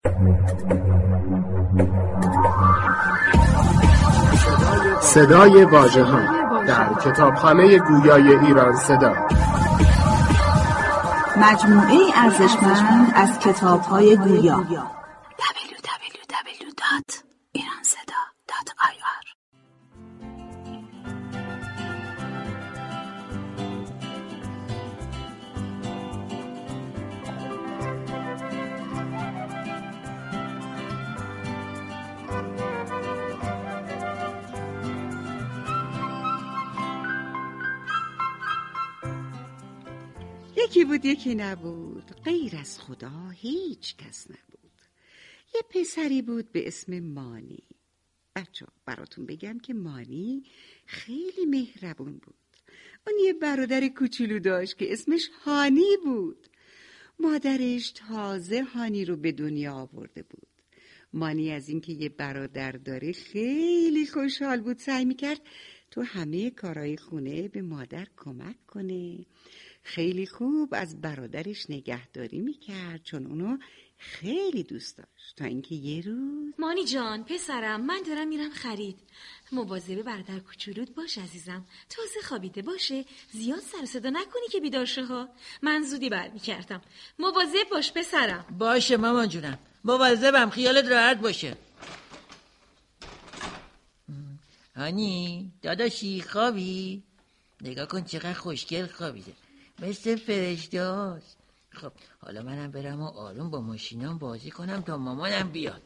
صدای واژه‌ها در کتابخانه گویای ایران صدا، مجموعه ارزشمند از کتاب‌های گویا. www.iranseda.ir. یکی بود یکی نبود، غیر از خدا هیچ کس نبود. یه پسری بود به اسم مانی. بچه‌ها براتون بگم که مانی خیلی مهربون بود. اون یه برادر کوچولو داشت که اسمش هانی بود. مادرش تازه هانی رو به دنیا آورده بود. مانی از اینکه یه برادر داره خیلی خوشحال بود. سعی میکرد تو همه کارهای خونه به مادر کمک کنه. خیلی خوب از برادرش نگهداری میکرد چون اونو خیلی دوست داشت. تا اینکه یه روز مانی جان پسرم، من دارم میرم خرید. مواظب برادر کوچولوت باش عزیزم. تازه خوابیده باشه، زیاد سر صدا نکنی که بیدار شه ها. من زودی برمیگردم. مواظب باش پسرم. باشه مامان جونم، مواظبم، خیالت راحت باشه. هانی داداشی خوابی؟ نگاه کن چقدر خوشگل خوابیده، مثل فرشته‌هاست. خب حالا منم برم و آروم با ماشینام بازی کنم تا مامانم بیاد.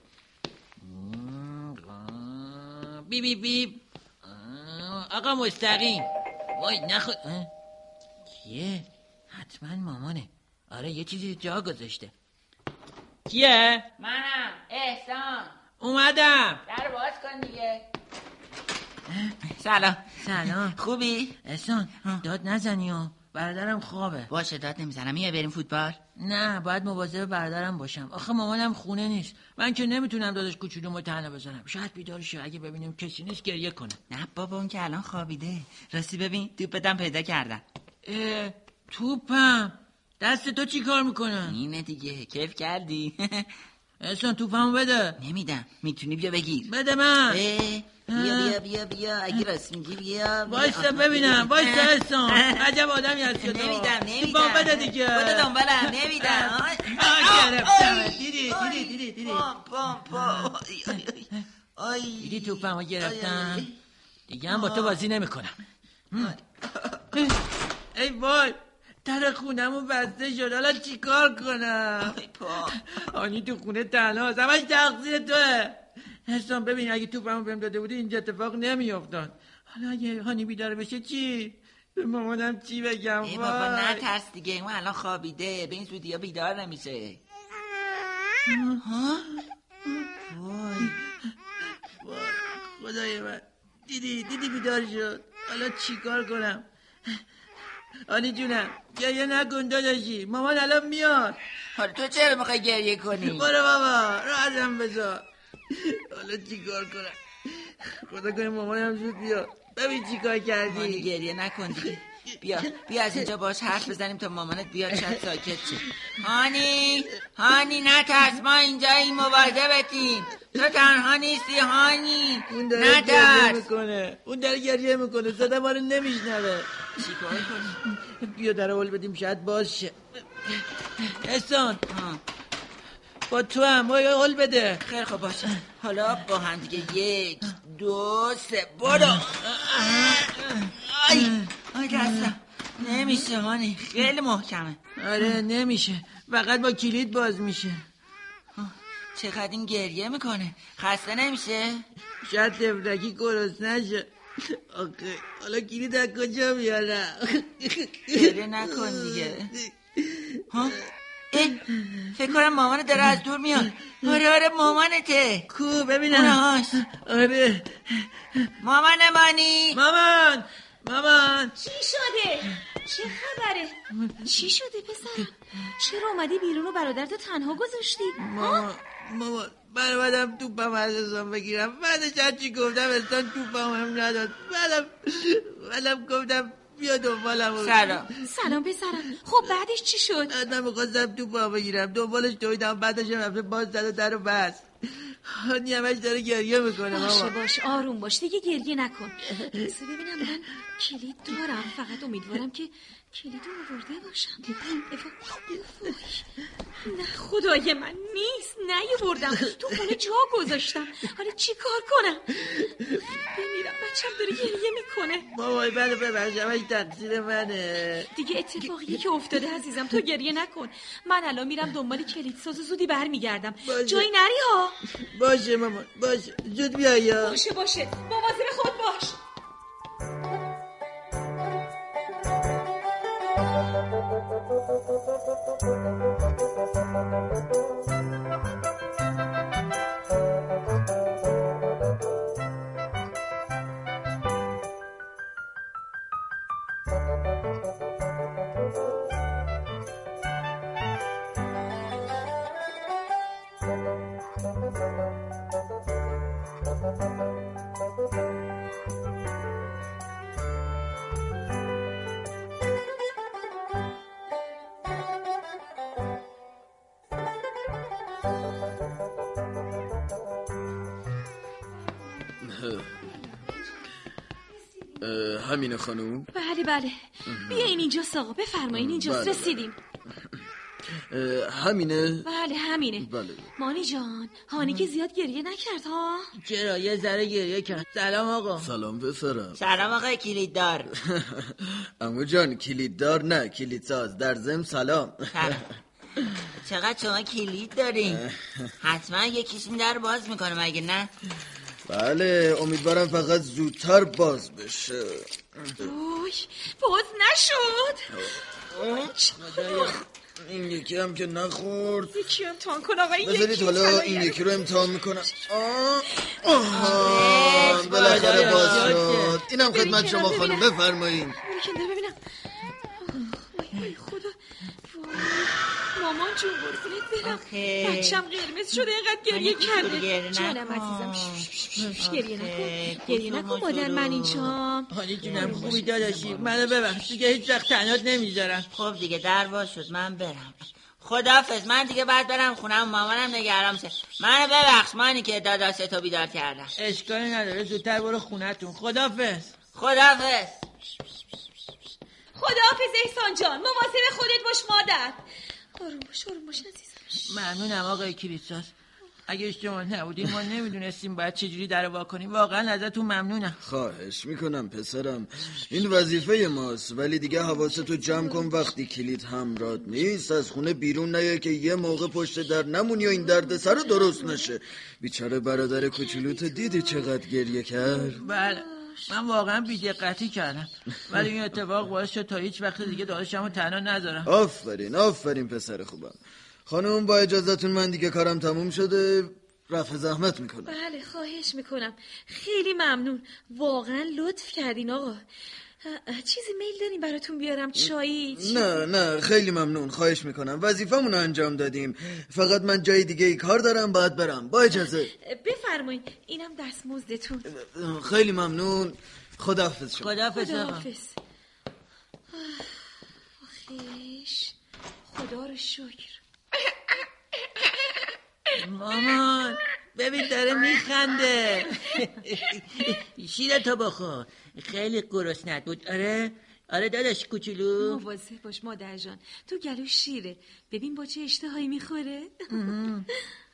بی بی بی. آقا مستقیم. وای نخود. کیه؟ حتما مامانه. آره یه چیزی جا گذاشته. کیه؟ منم، احسان. اومدم. در باز کن دیگه. سلام. خوبی؟ احسان داد نزنی و برادرم خوابه. باشه داد نمیزنم. میای بریم فوتبال؟ نه باید مواظب برادرم باشم. آخه مامانم خونه نیست. من که نمیتونم داداش کوچولومو تنها بزنم. شاید بیدار شه، اگه ببینیم کسی نیست گریه کنه. نه بابا اون که الان خوابیده. راستی ببین توپتم پیدا کردم. توپم؟ دست تو چی کار میکنه؟ اینه دیگه، کیف کردی؟ احسان توپمو بده. نمیدم، میتونی بیا بگیر. بده من. بیا اگه راست میگی بیا. وایسا ببینم. وایسا احسان، عجب آدمی هستی تو. نمیدم. توپمو بده دیگه. بده دنبالم. نمیدم. گرفتم. دیدی دیدی توپمو گرفتم. دیگه هم با تو بازی نمیکنم. ای وای، در خونمون بسته شد، حالا چی کار کنم؟ آنی تو خونه تنها هست، همش تقصیر توه. حسام ببین اگه توپمو بهم داده بودی اینجا اتفاق نمیافتاد. حالا اگه هانی بیدار بشه چی؟ به مامانم چی بگم؟ ای بابا نترس دیگه، اون الان خوابیده، به این زودی ها بیدار نمیشه. وای خدای من، دیدی بیدار شد. حالا چی کار کنم؟ آنی جونم گریه نکن داداشی، مامان الان میاد. حالا تو چرا میخوای گریه کنی؟ برو بابا راحتم بذار. حالا چی کار کنم؟ خدا کنه مامانم زود بیاد. ببین چی کار کردی. مانی گریه نکن دیگه. بیا از اینجا باش حرف بزنیم تا مامانت بیاد، شاید ساکت شه. هانی نترس، ما اینجاییم، مواظبتیم. تو تنها نیستی هانی. اون داره گریه میکنه صدا ما رو نمیشنوه. چی کار کنیم؟ بیا در حال بدیم شاید باز شه. احسان با تو هم حال بده. خیلی خوب باشه. حالا با هم دیگه 1 2 3 برو. آی دستم نمیشه هانی، خیلی محکمه. آره نمیشه، فقط با کلید باز میشه. چقدر این گریه میکنه، خسته نمیشه؟ شاید تفلکی گرسنه نشه. آخه حالا کلید از کجا بیارم؟ گریه نکن دیگه. فکر کنم مامان داره از دور میاد. آره مامانته. کو ببینم. آره مامان مانی. مامان چی شده؟ چه خبره؟ چی شده پسرم؟ چرا اومدی بیرون و برادرتو تنها گذاشتی؟ مامان من اومدم توپم از احسان بگیرم. بعدش هرچی گفتم احسان توپم هم نداد. بعدم گفتم بیا دنبالم. سلام پسرم. خب بعدش چی شد؟ من میخواستم تو پا بگیرم، دنبالش دویدم، بعدش رفته باز زد و در و بست. هانی همش داره گریه میکنه. باشه آروم باش، دیگه گریه نکن. ببینم من کلید دارم، فقط امیدوارم که کلیدو آورده باشم. نه خدای من نیست، نیاوردم، تو خونه جا گذاشتم. حالا چی کار کنم؟ بمیرم، بچم داره گریه میکنه. بابای منو ببخش، همش تقصیر منه. دیگه اتفاقی که افتاده عزیزم، تو گریه نکن. من الان میرم دنبال کلیدساز، زودی برمیگردم. جایی نری ها. باشه مامان، باشه، زود بیا. یا باشه مواظب خود باش. همینه خانوم؟ بله بیاین اینجا ساقا، بفرمایین اینجا. رسیدیم. همینه؟ بله همینه. بله. مانی جان، هانی که زیاد گریه نکرد ها؟ چرا یه ذره گریه کرد. سلام آقا. سلام پسرم. سلام آقای کلیددار. عمو جان کلیددار نه، کلیدساز. در ضمن سلام. چقدر شما کلید دارین؟ حتما یکیشون در باز میکنه مگه نه؟ بله، امیدوارم فقط زودتر باز بشه. اوی باز نشد. این یکی هم که نخورد. یکی امتحان کن آقا. بذارید حالا این یکی رو امتحان میکنم. بالاخره باز شد. اینم خدمت شما خانم، بفرمایید. ببینم. وای خدا. مامان جون قربونت برم، بچم قرمز شده اینقدر گریه کرده. جانم عزیزم گریه نکن مادر من اینجام. هانی جونم خوبی داداشی، منو ببخش، دیگه هیچ وقت تنهات نمیذارم. خب دیگه در باز شد، من برم. خداحافظ، من دیگه بعد برم خونم، مامانم نگران شه. منو ببخش مانی که داداشتو بیدار کردم. اشکالی نداره، زودتر برو خونتون. خداحافظ. خداحافظ احسان جان، مواظب خودت باش مادر. آروم باش عزیزم. ممنونم آقای کلیدساز. اگه شما نبودین ما نمیدونستیم باید چجوری در وا کنیم. واقعا ازتون ممنونم. خواهش میکنم پسرم، این وظیفه ماست، ولی دیگه حواستو جمع کن وقتی کلید همراهت نیست از خونه بیرون نیای که یه موقع پشت در نمونی و این دردسر رو درست نشه. بیچاره برادر کوچولوت دیدی چقدر گریه کرد؟ بله من واقعا بی‌دقتی کردم، ولی این اتفاق باعث شد تا هیچ وقت دیگه داداشمو تنها نذارم. آفرین پسر خوبم. خانم با اجازهتون من دیگه کارم تموم شده، رفع زحمت میکنم. بله خواهش میکنم، خیلی ممنون، واقعا لطف کردین آقا. چیزی میل داریم براتون بیارم؟ چایی؟ نه خیلی ممنون، خواهش میکنم، وظیفمون رو انجام دادیم. فقط من جای دیگه ای کار دارم، باید برم. با اجازه. بفرمایید، اینم دستمزدتون. خیلی ممنون، خداحافظ شما. خداحافظ. آخیش خدا رو شکر. مامان ببین داره میخنده. شیرتو بخور، خیلی گرسنت بود. آره داداش کوچولو. مواظب باش مادر جان، تو گلو شیره، ببین با چه اشتهایی میخوره.